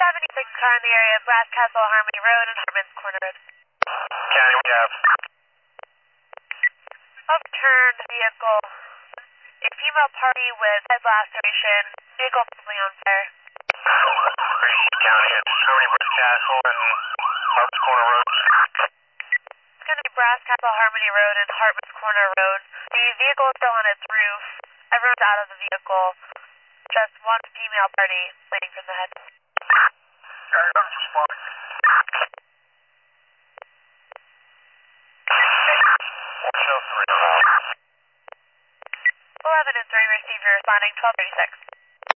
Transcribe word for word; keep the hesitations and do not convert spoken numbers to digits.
seventy-six car in the area of Brass Castle, Harmony Road, and Hartman's Corner Road. County, we have. Overturned vehicle. A female party with head laceration. Vehicle possibly on fire. Gracie County, it's Harmony Brass Castle and Hartman's Corner Road. It's going to be Brass Castle, Harmony Road, and Hartman's Corner Road. The vehicle is still on its roof. Everyone's out of the vehicle. Just one female party bleeding from the head. Alright, I'm responding. eleven and three, receiver responding twelve thirty-six.